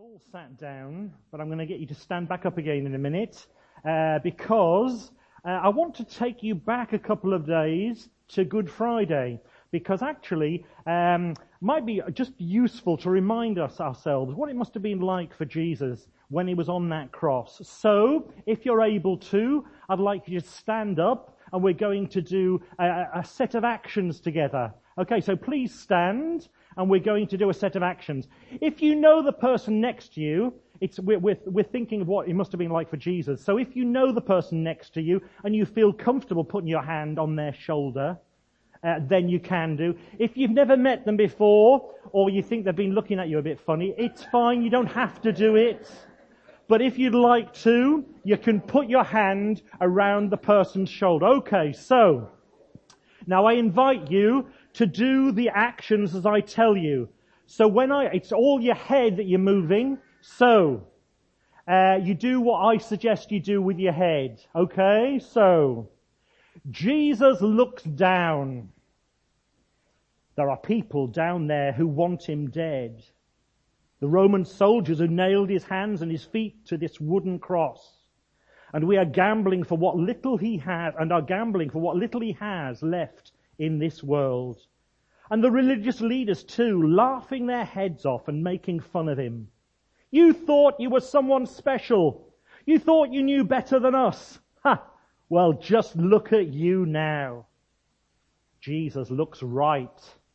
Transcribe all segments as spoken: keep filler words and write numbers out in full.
all sat down, but I'm going to get you to stand back up again in a minute, uh, because uh, I want to take you back a couple of days to Good Friday, because actually um, might be just useful to remind us ourselves what it must have been like for Jesus when he was on that cross. So, if you're able to, I'd like you to stand up, and we're going to do a, a set of actions together. Okay, so please stand, and we're going to do a set of actions. If you know the person next to you, it's we're, we're, we're thinking of what it must have been like for Jesus. So if you know the person next to you, and you feel comfortable putting your hand on their shoulder, uh, then you can do. If you've never met them before, or you think they've been looking at you a bit funny, it's fine, you don't have to do it. But if you'd like to, you can put your hand around the person's shoulder. Okay, so, now I invite you to do the actions as I tell you. So when I, it's all your head that you're moving, so, uh, you do what I suggest you do with your head. Okay, so, Jesus looks down. There are people down there who want him dead. The Roman soldiers who nailed his hands and his feet to this wooden cross. And we are gambling for what little he has, and are gambling for what little he has left in this world. And the religious leaders too, laughing their heads off and making fun of him. You thought you were someone special. You thought you knew better than us. Ha! Well, just look at you now. Jesus looks right.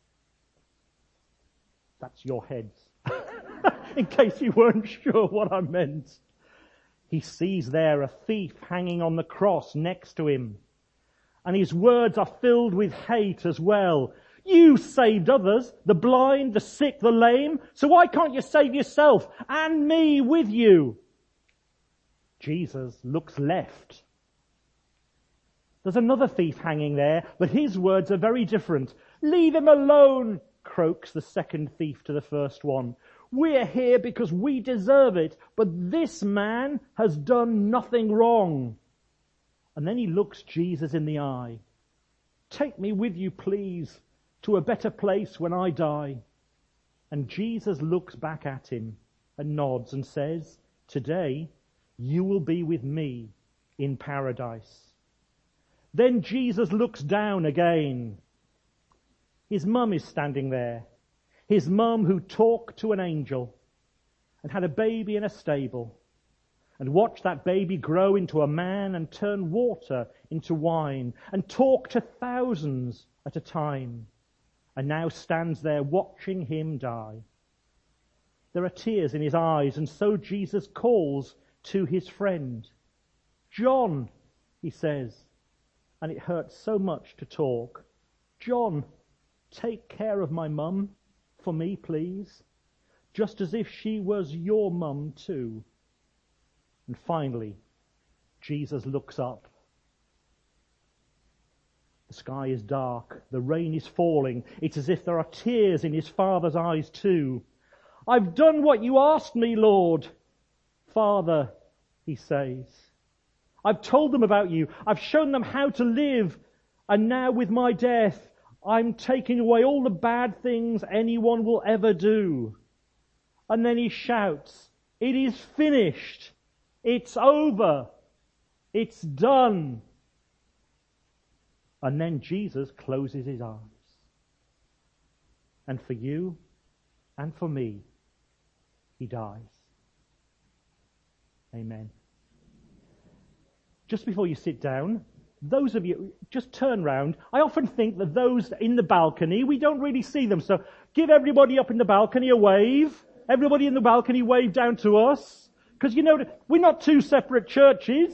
That's your heads. In case you weren't sure what I meant. He sees there a thief hanging on the cross next to him. And his words are filled with hate as well. You saved others, the blind, the sick, the lame, so why can't you save yourself and me with you? Jesus looks left. There's another thief hanging there, but his words are very different. Leave him alone, croaks the second thief to the first one. We're here because we deserve it, but this man has done nothing wrong. And then he looks Jesus in the eye. Take me with you, please, to a better place when I die. And Jesus looks back at him and nods and says, today you will be with me in paradise. Then Jesus looks down again. His mum is standing there. His mum who talked to an angel and had a baby in a stable and watched that baby grow into a man and turn water into wine and talk to thousands at a time, and now stands there watching him die. There are tears in his eyes, and so Jesus calls to his friend. John, he says, and it hurts so much to talk. John, take care of my mum for me, please, just as if she was your mum too. And finally, Jesus looks up. The sky is dark. The rain is falling. It's as if there are tears in his Father's eyes too. I've done what you asked me, Lord. Father, he says. I've told them about you. I've shown them how to live. And now with my death, I'm taking away all the bad things anyone will ever do. And then he shouts, it is finished. It's over. It's done. And then Jesus closes his eyes. And for you and for me, he dies. Amen. Just before you sit down, those of you, just turn round. I often think that those in the balcony, we don't really see them. So give everybody up in the balcony a wave. Everybody in the balcony wave down to us. Because you know, we're not two separate churches.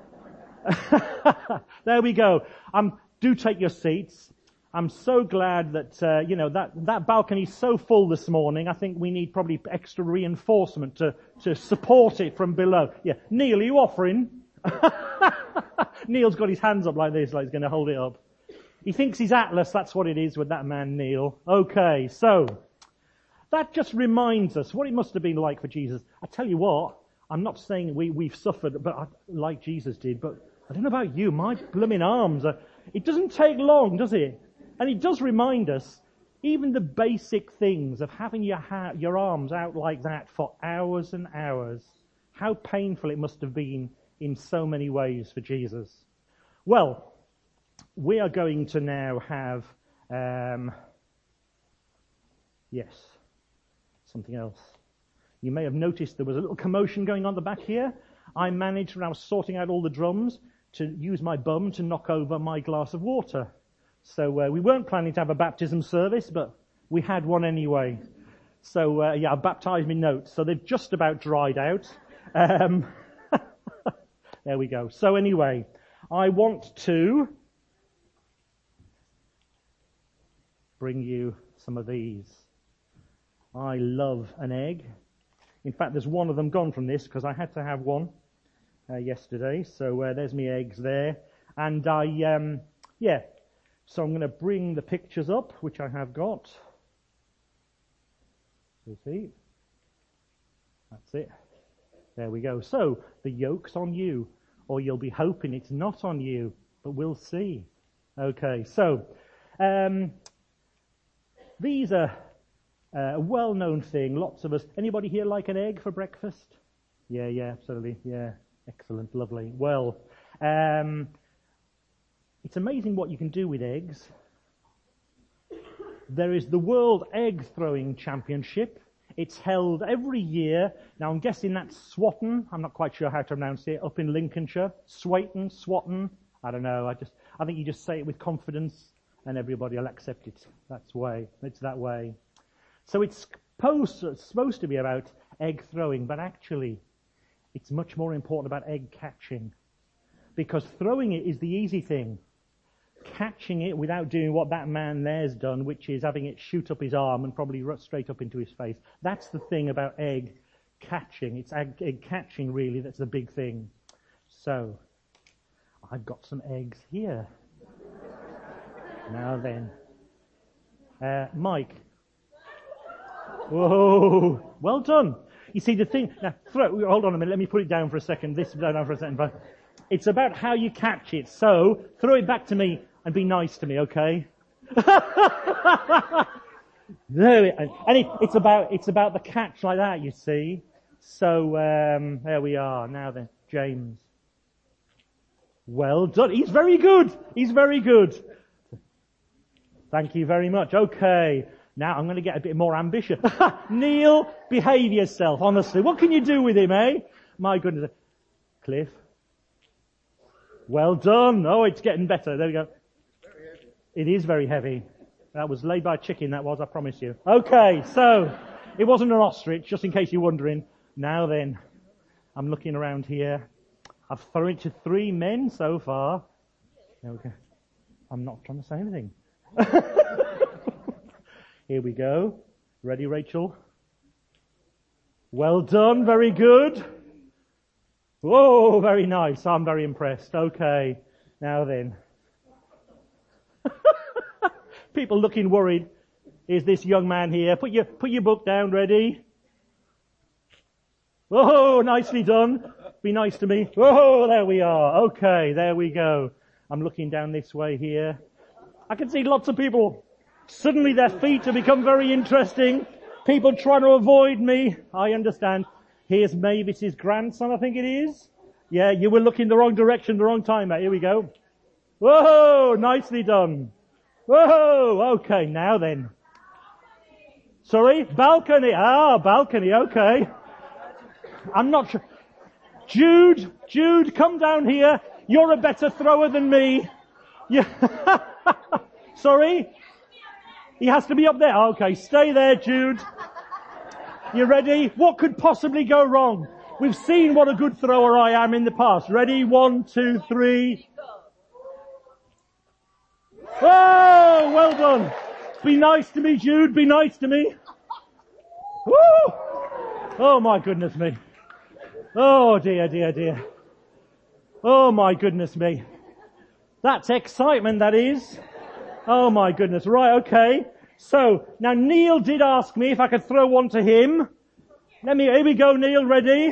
There we go. Um, do take your seats. I'm so glad that, uh, you know, that, that balcony's so full this morning. I think we need probably extra reinforcement to, to support it from below. Yeah. Neil, are you offering? Neil's got his hands up like this, like he's going to hold it up. He thinks he's Atlas, that's what it is with that man, Neil. Okay, so, that just reminds us what it must have been like for Jesus. I tell you what, I'm not saying we, we've suffered but I, like Jesus did, but I don't know about you, my blooming arms are, it doesn't take long, does it? And it does remind us, Even the basic things of having your ha- your arms out like that for hours and hours, how painful it must have been in so many ways for Jesus. Well, we are going to now have, um, yes, something else. You may have noticed there was a little commotion going on at the back here. I managed, when I was sorting out all the drums, to use my bum to knock over my glass of water. So uh, we weren't planning to have a baptism service, but we had one anyway. So uh, yeah, I baptised my notes. So they've just about dried out. Um, there we go. So anyway, I want to bring you some of these. I love an egg. In fact, there's one of them gone from this because I had to have one uh, yesterday. So uh, there's my eggs there. And I, um, yeah, so I'm going to bring the pictures up, which I have got. You see? That's it. There we go. So the yolk's on you, or you'll be hoping it's not on you, but we'll see. Okay, so um, these are a well-known thing. Lots of us. Anybody here like an egg for breakfast? Yeah, yeah, absolutely. Yeah, excellent, lovely. Well, um, it's amazing what you can do with eggs. There is the World Egg Throwing Championship. It's held every year. Now, I'm guessing that's Swatton. I'm not quite sure how to pronounce it. Up in Lincolnshire. Swatton, Swatton. I don't know. I just, I think you just say it with confidence and everybody will accept it. That's way. It's that way. So it's supposed, it's supposed to be about egg throwing, but actually it's much more important about egg catching. Because throwing it is the easy thing. Catching it without doing what that man there's done, which is having it shoot up his arm and probably straight up into his face. That's the thing about egg catching. It's egg, egg catching, really, that's the big thing. So, I've got some eggs here. Now then. Uh, Mike. Whoa, well done. You see, the thing, now, throw, hold on a minute, let me put it down for a second, this down for a second. But it's about how you catch it. So, throw it back to me and be nice to me, okay? There it, and it, it's about, it's about the catch like that, you see. So, um, there we are. Now then, James. Well done. He's very good. He's very good. Thank you very much. Okay. Now I'm going to get a bit more ambitious. Neil, behave yourself, honestly. What can you do with him, eh? My goodness. Cliff. Well done. Oh, it's getting better. There we go. It is very heavy. That was laid by a chicken, that was, I promise you. Okay, so, it wasn't an ostrich, just in case you're wondering. Now then, I'm looking around here. I've thrown it to three men so far. Okay. I'm not trying to say anything. Here we go. Ready, Rachel? Well done, very good. Whoa, very nice. I'm very impressed. Okay, now then. People looking worried. Is this young man here? Put your, put your book down, ready? Whoa, nicely done. Be nice to me. Whoa, there we are. Okay, there we go. I'm looking down this way here. I can see lots of people. Suddenly their feet have become very interesting. People trying to avoid me. I understand. Here's Mavis's grandson, I think it is. Yeah, you were looking the wrong direction, the wrong time, mate. Here we go. Whoa, nicely done. Whoa, okay, now then. Sorry, balcony. Ah, balcony, okay. I'm not sure. Jude, Jude, come down here. You're a better thrower than me. Yeah. Sorry? He has to be up there. Okay, stay there, Jude. You ready? What could possibly go wrong? We've seen what a good thrower I am in the past. Ready? One, two, three. Oh, well done. Be nice to me, Jude. Be nice to me. Woo! Oh, my goodness me. Oh, dear, dear, dear. Oh, my goodness me. That's excitement, that is. Oh, my goodness. Right, okay. So, now Neil did ask me if I could throw one to him. Let me, here we go, Neil. Ready?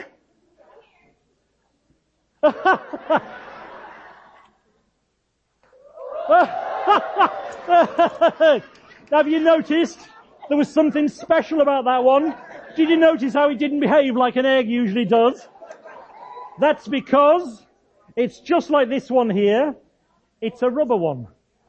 Have you noticed there was something special about that one? Did you notice how it didn't behave like an egg usually does? That's because it's just like this one here. It's a rubber one.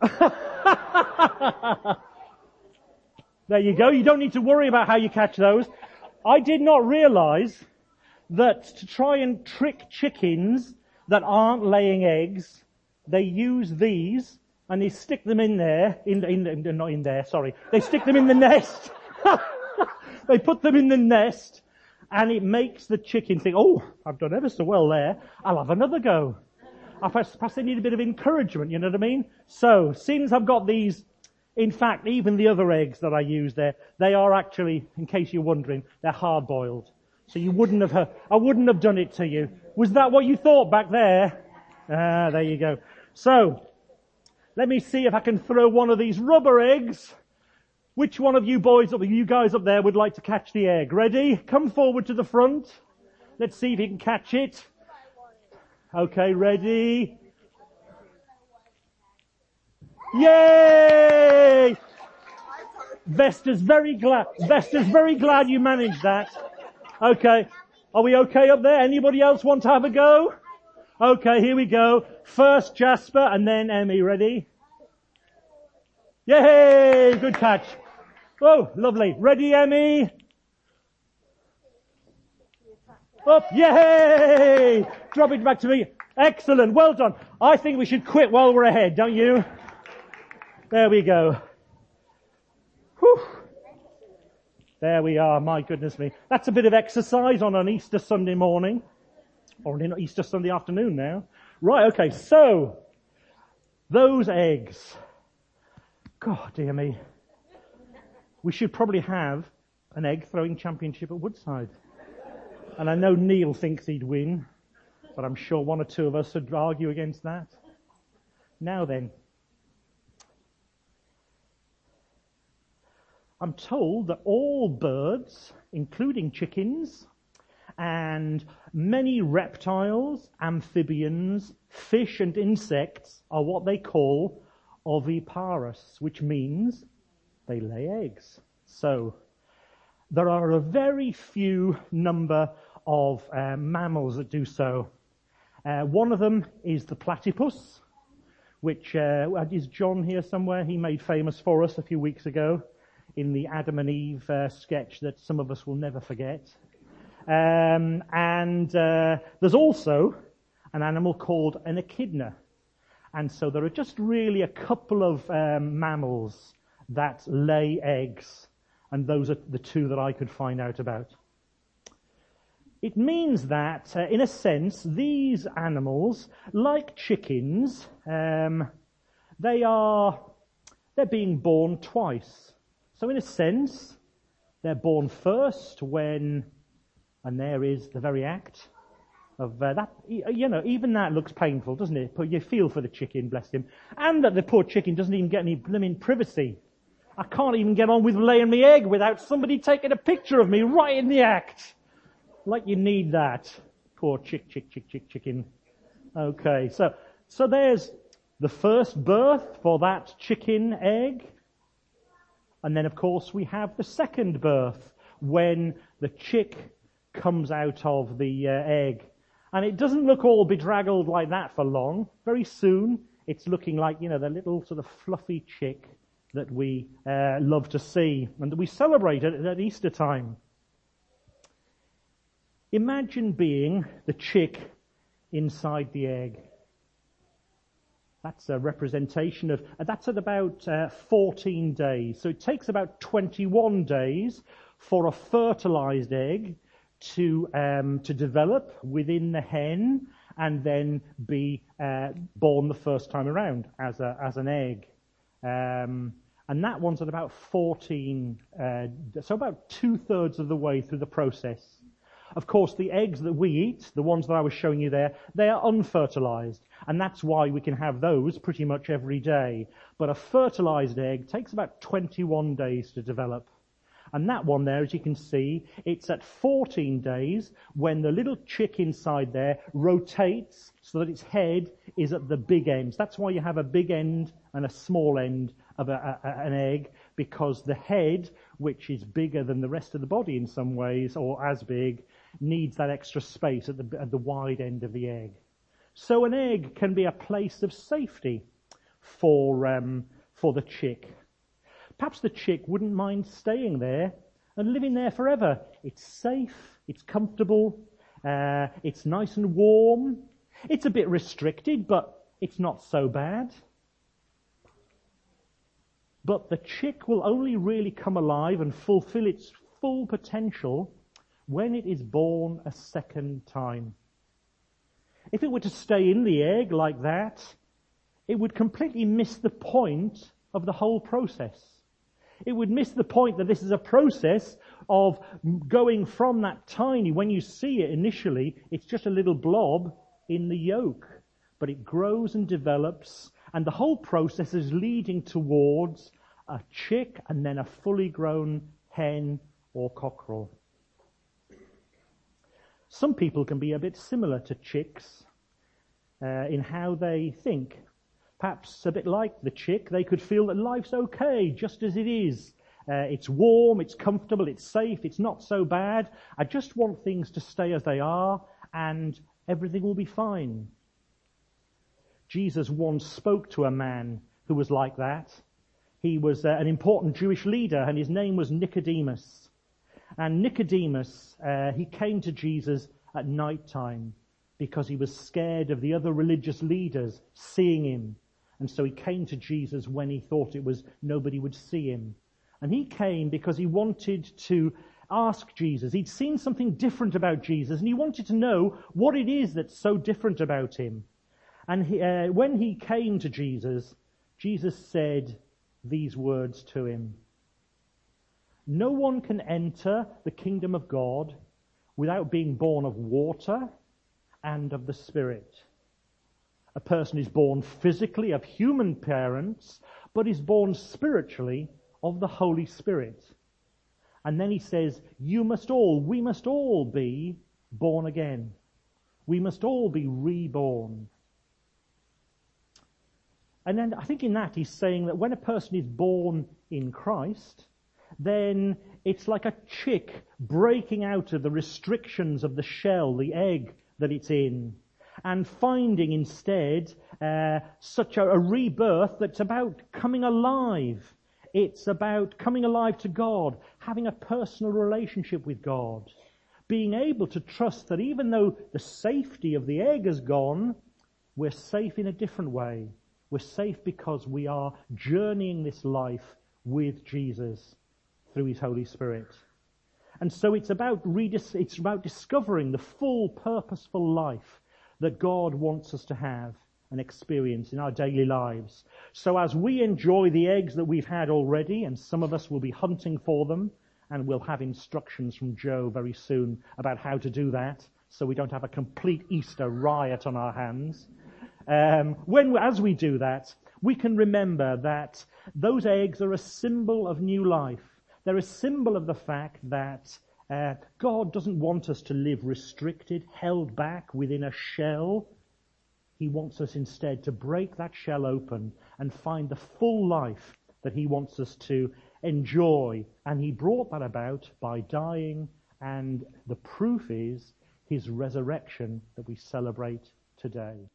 There you go. You don't need to worry about how you catch those. I did not realize that to try and trick chickens that aren't laying eggs, they use these and they stick them in there, in, in, in not in there, sorry. They stick them in the nest. They put them in the nest and it makes the chicken think, oh, I've done ever so well there. I'll have another go. I perhaps, perhaps they need a bit of encouragement, you know what I mean? So, since I've got these, in fact, even the other eggs that I use there, they are actually, in case you're wondering, they're hard-boiled. So you wouldn't have, heard, I wouldn't have done it to you. Was that what you thought back there? Ah, there you go. So, let me see if I can throw one of these rubber eggs. Which one of you boys, or you guys up there would like to catch the egg? Ready? Come forward to the front. Let's see if you can catch it. Okay, ready? Yay! Vesta's very glad, Vesta's very glad you managed that. Okay. Are we okay up there? Anybody else want to have a go? Okay, here we go. First Jasper and then Emmy. Ready? Yay! Good catch. Oh, lovely. Ready, Emmy? Up. Yay! Drop it back to me. Excellent. Well done. I think we should quit while we're ahead, don't you? There we go. Whew. There we are. My goodness me. That's a bit of exercise on an Easter Sunday morning. Or an Easter Sunday afternoon now. Right, okay. So, those eggs. God, dear me. We should probably have an egg throwing championship at Woodside. And I know Neil thinks he'd win, but I'm sure one or two of us would argue against that. Now then. I'm told that all birds, including chickens, and many reptiles, amphibians, fish and insects are what they call oviparous, which means they lay eggs. So, there are a very few number of uh, mammals that do so. Uh, one of them is the platypus, which uh, is John here somewhere. He made famous for us a few weeks ago in the Adam and Eve uh, sketch that some of us will never forget. Um, and uh, there's also an animal called an echidna. And so there are just really a couple of um, mammals that lay eggs. And those are the two that I could find out about. It means that, uh, in a sense, these animals, like chickens, um, they are, they're being born twice. So in a sense, they're born first when, and there is the very act of uh, that, you know, even that looks painful, doesn't it? But you feel for the chicken, bless him. And that the poor chicken doesn't even get any blooming privacy. I can't even get on with laying my egg without somebody taking a picture of me right in the act. Like you need that. Poor chick, chick, chick, chick, chicken. Okay, so, so there's the first birth for that chicken egg. And then, of course, we have the second birth when the chick comes out of the uh, egg. And it doesn't look all bedraggled like that for long. Very soon, it's looking like, you know, the little sort of fluffy chick that we uh, love to see and that we celebrate at, at Easter time. Imagine being the chick inside the egg. That's a representation of, uh, that's at about uh, fourteen days. So it takes about twenty-one days for a fertilized egg to um, to develop within the hen and then be uh, born the first time around as a as an egg. Um, and that one's at about fourteen, uh, so about two-thirds of the way through the process. Of course, the eggs that we eat, the ones that I was showing you there, they are unfertilized. And that's why we can have those pretty much every day. But a fertilized egg takes about twenty-one days to develop. And that one there, as you can see, it's at fourteen days when the little chick inside there rotates so that its head is at the big end. That's why you have a big end and a small end of a, a, an egg, because the head, which is bigger than the rest of the body in some ways, or as big, needs that extra space at the, at the wide end of the egg. So an egg can be a place of safety for, um, for the chick. Perhaps the chick wouldn't mind staying there and living there forever. It's safe, it's comfortable, uh, it's nice and warm. It's a bit restricted, but it's not so bad. But the chick will only really come alive and fulfill its full potential when it is born a second time. If it were to stay in the egg like that, it would completely miss the point of the whole process. It would miss the point that this is a process of going from that tiny, when you see it initially, it's just a little blob in the yolk. But it grows and develops, and the whole process is leading towards a chick and then a fully grown hen or cockerel. Some people can be a bit similar to chicks uh, in how they think. Perhaps a bit like the chick, they could feel that life's okay just as it is. Uh, it's warm, it's comfortable, it's safe, it's not so bad. I just want things to stay as they are and everything will be fine. Jesus once spoke to a man who was like that. He was uh, an important Jewish leader and his name was Nicodemus. And Nicodemus, uh, he came to Jesus at night time because he was scared of the other religious leaders seeing him. And so he came to Jesus when he thought it was nobody would see him. And he came because he wanted to ask Jesus. He'd seen something different about Jesus and he wanted to know what it is that's so different about him. And he, uh, when he came to Jesus, Jesus said these words to him. No one can enter the kingdom of God without being born of water and of the Spirit. A person is born physically of human parents, but is born spiritually of the Holy Spirit. And then he says, you must all, we must all be born again. We must all be reborn. And then I think in that he's saying that when a person is born in Christ, then it's like a chick breaking out of the restrictions of the shell, the egg that it's in, and finding instead uh, such a, a rebirth that's about coming alive. It's about coming alive to God, having a personal relationship with God, being able to trust that even though the safety of the egg has gone, we're safe in a different way. We're safe because we are journeying this life with Jesus through his Holy Spirit. And so it's about redis- it's about discovering the full purposeful life that God wants us to have and experience in our daily lives. So as we enjoy the eggs that we've had already, and some of us will be hunting for them, and we'll have instructions from Joe very soon about how to do that, so we don't have a complete Easter riot on our hands. Um, when, as we do that, we can remember that those eggs are a symbol of new life. They're a symbol of the fact that uh, God doesn't want us to live restricted, held back within a shell. He wants us instead to break that shell open and find the full life that he wants us to enjoy. And he brought that about by dying, and the proof is his resurrection that we celebrate today.